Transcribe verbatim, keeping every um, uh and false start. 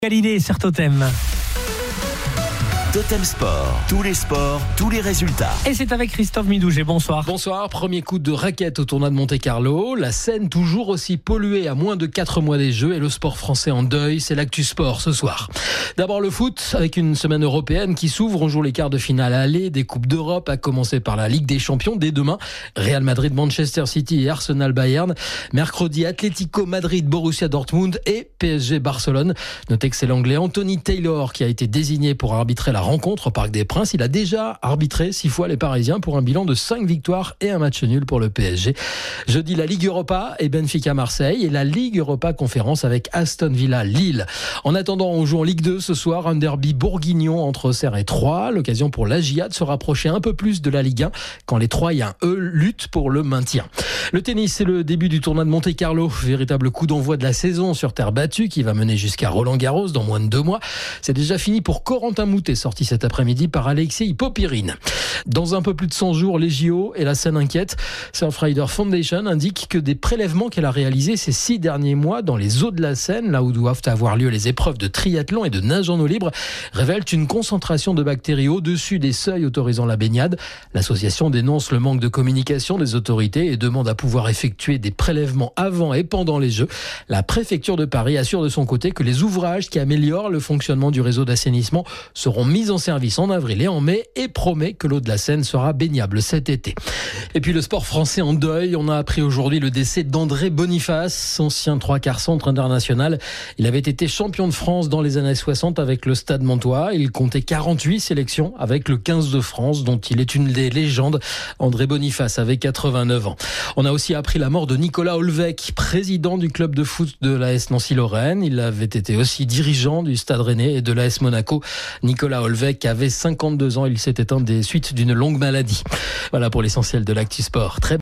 Galilée sur Totem. Totem Sport, tous les sports, tous les résultats. Et c'est avec Christophe Midouget, bonsoir. Bonsoir, premier coup de raquette au tournoi de Monte-Carlo. La Seine toujours aussi polluée à moins de quatre mois des Jeux et le sport français en deuil, c'est l'actu sport ce soir. D'abord le foot, avec une semaine européenne qui s'ouvre. On joue les quarts de finale aller des Coupes d'Europe, à commencer par la Ligue des Champions dès demain. Real Madrid, Manchester City et Arsenal Bayern. Mercredi, Atlético Madrid, Borussia Dortmund et P S G Barcelone. Notez que c'est l'anglais Anthony Taylor qui a été désigné pour arbitrer la rencontre au Parc des Princes. Il a déjà arbitré six fois les Parisiens pour un bilan de cinq victoires et un match nul pour le P S G. Jeudi, la Ligue Europa et Benfica Marseille et la Ligue Europa Conférence avec Aston Villa Lille. En attendant, on joue en Ligue deux ce soir, un derby bourguignon entre Auxerre et Troyes. L'occasion pour l'A J A de se rapprocher un peu plus de la Ligue un quand les Troyens, eux, luttent pour le maintien. Le tennis, c'est le début du tournoi de Monte-Carlo. Véritable coup d'envoi de la saison sur terre battue qui va mener jusqu'à Roland-Garros dans moins de deux mois. C'est déjà fini pour Corentin Moutet, sorti cet après-midi par Alexei Popirine. Dans un peu plus de cent jours, les J O et la scène inquiète. Surfrider Foundation indique que des prélèvements qu'elle a réalisés ces six derniers mois dans les eaux de la Seine, là où doivent avoir lieu les épreuves de triathlon et de nage en eau libre, révèlent une concentration de bactéries au-dessus des seuils autorisant la baignade. L'association dénonce le manque de communication des autorités et demande à pouvoir effectuer des prélèvements avant et pendant les Jeux. La préfecture de Paris assure de son côté que les ouvrages qui améliorent le fonctionnement du réseau d'assainissement seront mis en service en avril et en mai et promet que l'eau de la Seine sera baignable cet été. Et puis le sport français en deuil. On a appris aujourd'hui le décès d'André Boniface, ancien trois quarts centre international. Il avait été champion de France dans les années soixante avec le Stade Montois. Il comptait quarante-huit sélections avec le quinze de France dont il est une des légendes. André Boniface avait quatre-vingt-neuf ans. On a aussi appris la mort de Nicolas Olvec, président du club de foot de l'A S Nancy-Lorraine. Il avait été aussi dirigeant du Stade Rennais et de l'A S Monaco. Nicolas Olvec avait cinquante-deux ans. Il s'est éteint des suites d'une longue maladie. Voilà pour l'essentiel de l'actu sport. Très